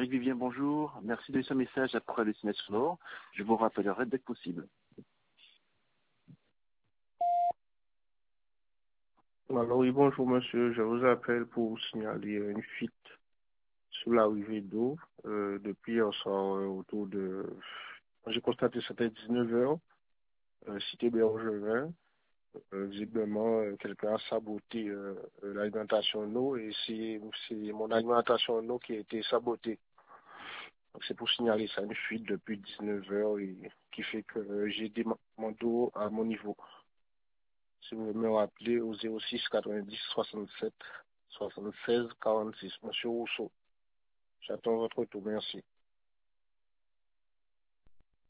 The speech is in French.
Eric Vivien, bonjour. Merci de laisser un message après le signal sonore. Je vous rappellerai dès que possible. Alors oui, bonjour monsieur, je vous appelle pour vous signaler une fuite sous la rivière d'eau depuis hier soir autour de... J'ai constaté que c'était 19h, cité Bergevin. Visiblement, quelqu'un a saboté l'alimentation en eau et c'est mon alimentation en eau qui a été sabotée. Donc c'est pour signaler ça, une fuite depuis 19h et qui fait que j'ai mon dos à mon niveau. Si vous me rappelez au 06 90 67 76 46. Monsieur Rousseau, j'attends votre retour. Merci.